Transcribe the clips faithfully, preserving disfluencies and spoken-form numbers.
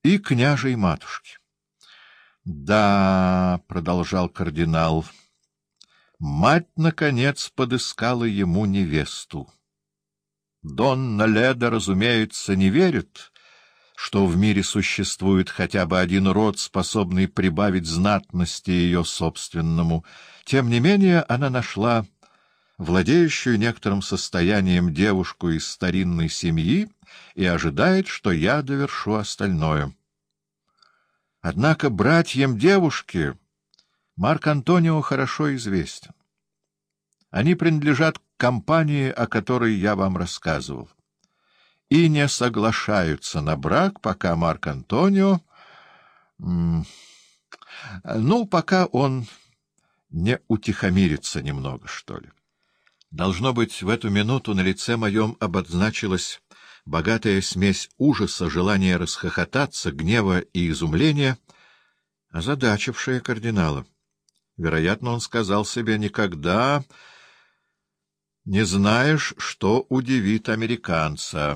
и княжей матушки. — Да, — продолжал кардинал, — мать, наконец, подыскала ему невесту. Донна Леда, разумеется, не верит, что в мире существует хотя бы один род, способный прибавить знатности ее собственному. Тем не менее она нашла владеющую некоторым состоянием девушку из старинной семьи и ожидает, что я довершу остальное. Однако братьям девушки Марк Антонио хорошо известен. Они принадлежат к компании, о которой я вам рассказывал, и не соглашаются на брак, пока Марк Антонио... Ну, пока он не утихомирится немного, что ли. Должно быть, в эту минуту на лице моем обозначилась богатая смесь ужаса, желания расхохотаться, гнева и изумления, озадачившая кардинала. Вероятно, он сказал себе: «Никогда не знаешь, что удивит американца».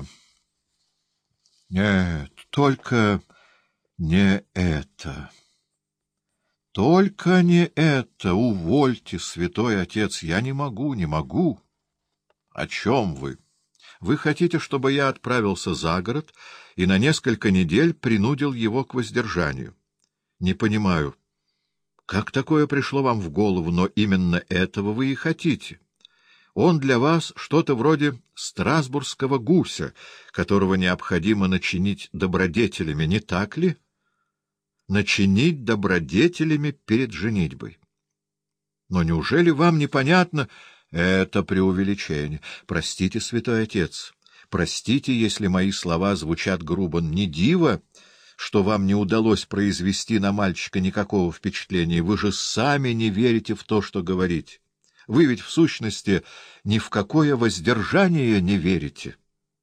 Нет, только не это. Только не это. Увольте, святой отец, я не могу, не могу. О чем вы? Вы хотите, чтобы я отправился за город и на несколько недель принудил его к воздержанию? Не понимаю, как такое пришло вам в голову, но именно этого вы и хотите. Он для вас что-то вроде страсбургского гуся, которого необходимо начинить добродетелями, не так ли? Начинить добродетелями перед женитьбой. Но неужели вам непонятно? Это преувеличение. Простите, святой отец, простите, если мои слова звучат грубо. Не диво, что вам не удалось произвести на мальчика никакого впечатления. Вы же сами не верите в то, что говорите. Вы ведь, в сущности, ни в какое воздержание не верите.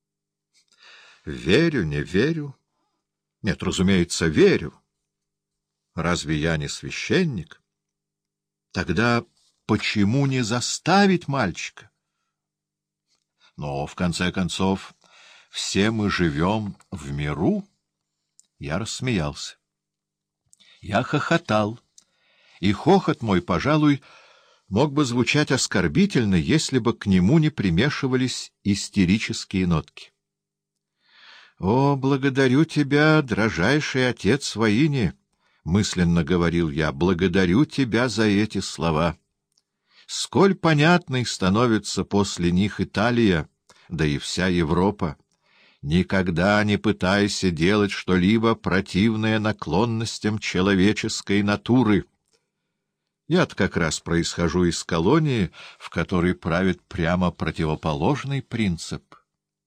Верю, не верю. Нет, разумеется, верю. Разве я не священник? Тогда почему не заставить мальчика? Но, в конце концов, все мы живем в миру. Я рассмеялся. Я хохотал, и хохот мой, пожалуй, мог бы звучать оскорбительно, если бы к нему не примешивались истерические нотки. — О, благодарю тебя, дрожайший отец воине! — мысленно говорил я. — Благодарю тебя за эти слова. Сколь понятной становится после них Италия, да и вся Европа. Никогда не пытайся делать что-либо противное наклонностям человеческой натуры. Я-то как раз происхожу из колонии, в которой правит прямо противоположный принцип.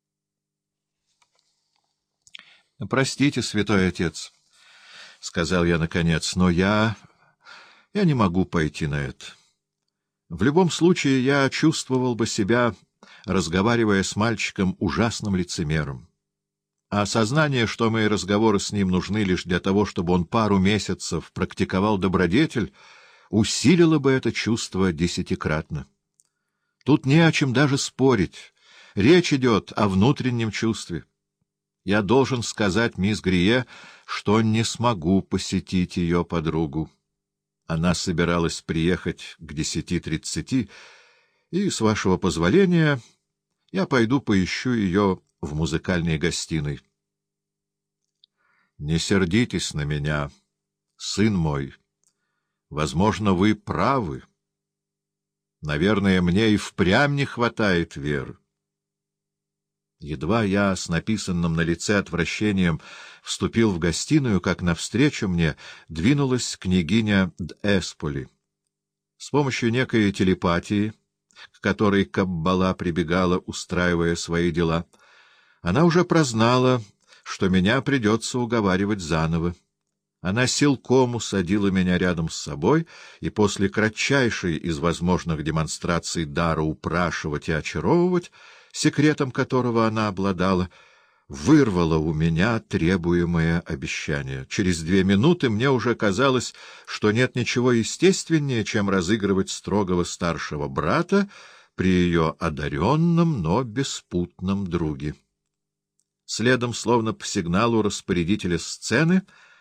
— Простите, святой отец, — сказал я наконец, — но я... я не могу пойти на это. В любом случае я чувствовал бы себя, разговаривая с мальчиком, ужасным лицемером. А сознание, что мои разговоры с ним нужны лишь для того, чтобы он пару месяцев практиковал добродетель, усилило бы это чувство десятикратно. Тут не о чем даже спорить. Речь идет о внутреннем чувстве. Я должен сказать мисс Грие, что не смогу посетить ее подругу. Она собиралась приехать к десяти тридцати, и, с вашего позволения, я пойду поищу ее в музыкальной гостиной. Не сердитесь на меня, сын мой. Возможно, вы правы. Наверное, мне и впрямь не хватает веры. Едва я с написанным на лице отвращением вступил в гостиную, как навстречу мне двинулась княгиня Д'Эсполи. С помощью некой телепатии, к которой Каббала прибегала, устраивая свои дела, она уже прознала, что меня придется уговаривать заново. Она силком усадила меня рядом с собой и после кратчайшей из возможных демонстраций дара упрашивать и очаровывать, секретом которого она обладала, вырвала у меня требуемое обещание. Через две минуты мне уже казалось, что нет ничего естественнее, чем разыгрывать строгого старшего брата при ее одаренном, но беспутном друге. Следом, словно по сигналу распорядителя сцены,